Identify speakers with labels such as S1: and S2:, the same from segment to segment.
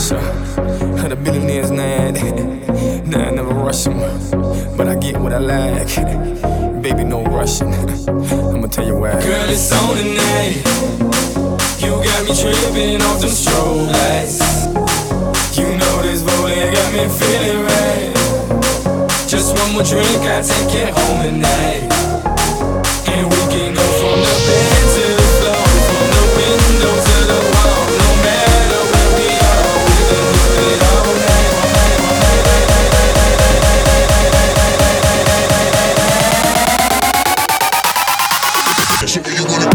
S1: pressure. The billionaires, nah, I never rush them. But I get what I like. Baby, no rushing. I'ma tell you why.
S2: Girl, it's on tonight. You got me tripping off them strobe lights. You know this voting got me feeling right. Just one more drink, I take it home tonight. And we can go from the bed to the floor, from the window to the wall. No matter where we are, we can do it all night, all night, all night, all night,
S3: so where you wanna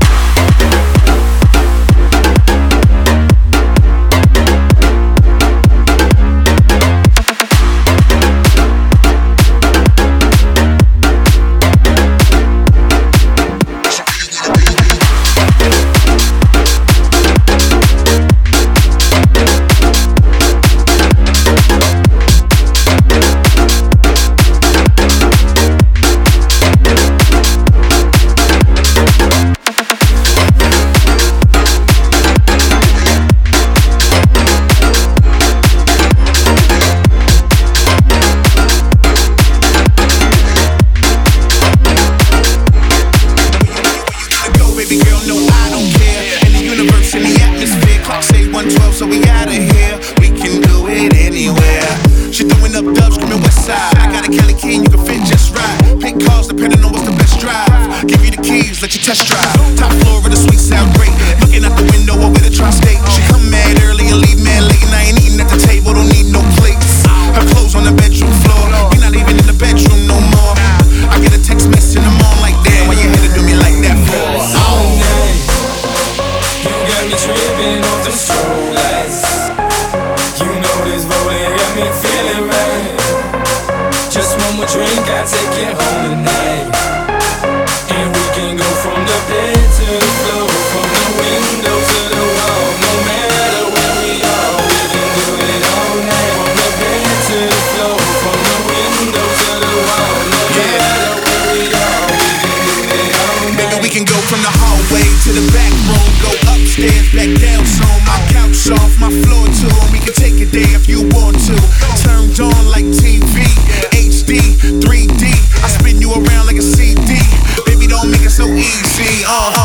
S3: so we outta here, we can do it anywhere. She throwing up dubs, screaming west side. I got a Cali King, you can fit just right. Pick cars depending on what's the best drive. Give you the keys, let you test drive. Top floor of the suite sound great. Looking out the window over the tri-state. She come mad early and leave mad late. And I ain't eating at the table, don't need no plates. Her clothes on the bedroom floor. We not even in the bedroom no more. I get a text message in the morning like, damn, why you had to do me like that for?
S2: all night. You got me tripping off them strobe lights. You know this voting got me feeling right. Just one more drink, I take it home tonight. And we can go from the bed to the floor, from the window to the wall. No matter where we are, we can do it all night. From the bed to the floor, from the window to the wall. No matter where we are, we can do it all night.
S3: Maybe we can go from the hallway to the back room, go upstairs, back down soon. My couch off, my floor too. We can take it there if you want to. Turned on like TV, HD, 3D. I spin you around like a CD. Baby, don't make it so easy.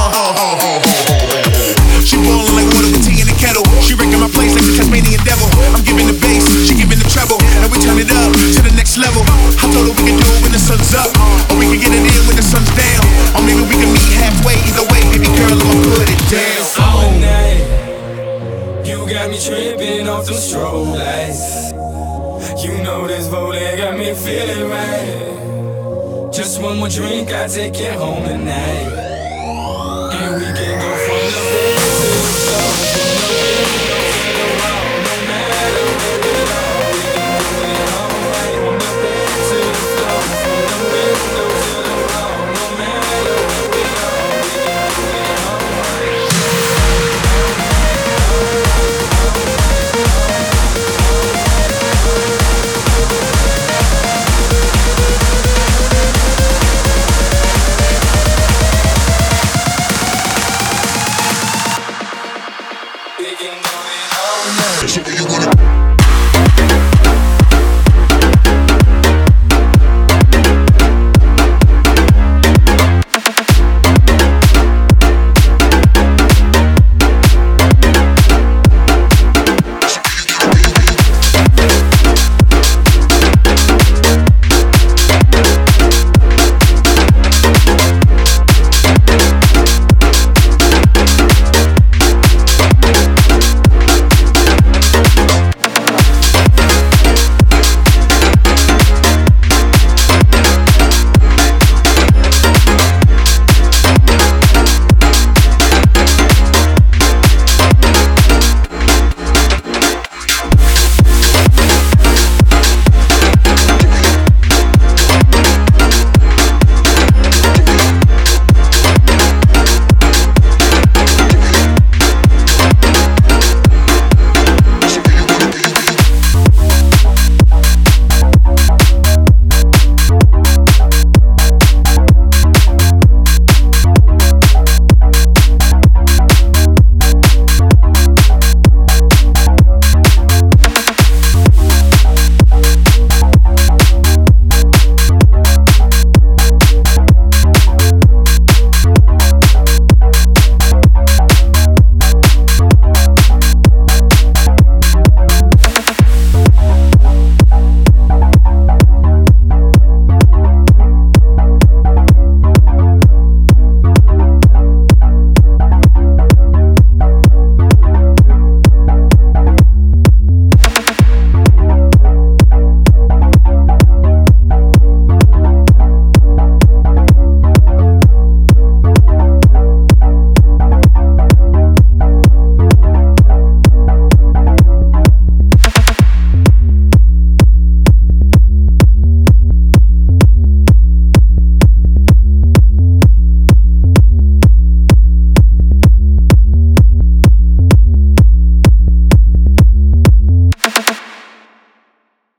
S3: She boiling like water with tea in the kettle. She wrecking my place like the Tasmanian devil. I'm giving the bass, she giving the treble, and we turn it up to the next level. I told her we can do it when the sun's up, or we can get it in when the sun's down, or maybe we can meet halfway. Either way, baby girl, I'ma put it down.
S2: All night, you got me tripping off them strobe lights. You know this voting got me feeling right. Just one more drink, I take it home tonight.